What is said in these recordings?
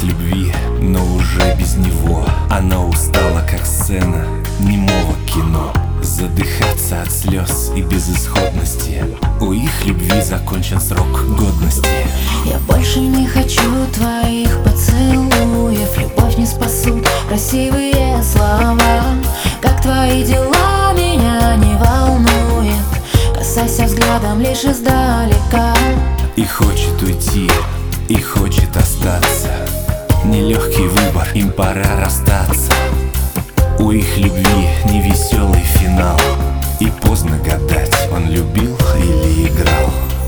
любви, но уже без него. Она устала, как сцена немого кино, задыхаться от слез и безысходности. У их любви закончен срок годности. Я больше не хочу твоих поцелуев. Любовь не спасут красивые слова. Как твои дела, меня не волнует. Касайся взглядом лишь издалека. И хочет уйти, и хочет остаться. Нелегкий выбор, им пора расстаться. У их любви невеселый финал, и поздно гадать, он любил или играл.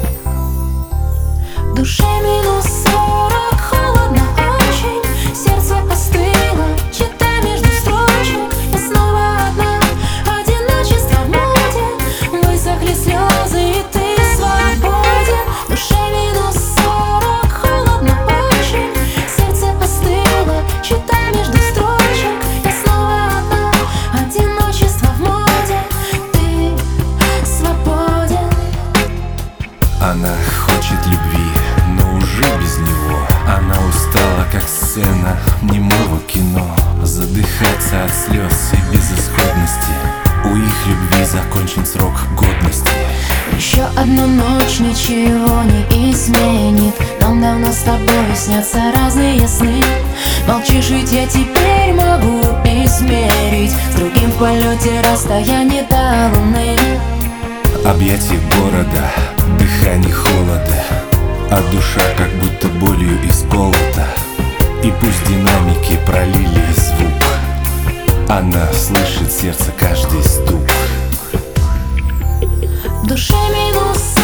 В душе минус 40, холодно очень. Сердце остыло, читай между строчек. Я снова одна, одиночество в моде. Высохли слезы, и ты свободен. В душе минус 40, холодно очень. Сердце остыло, читай между строчек. Я снова одна, одиночество в моде. Ты свободен. Она хочет любви, но уже без него. Она устала, как сцена немого кино, задыхаться от слез и безысходности. У их любви закончен срок годности. Еще одна ночь ничего не изменит. Нам давно с тобой снятся разные сны. Молчишь, ведь я теперь могу измерить с другим в полете расстояние до луны. Объятия города, дыхание холода, а душа как будто болью исколота. И пусть динамики пролили звук, она слышит сердце каждый стук. В душе минус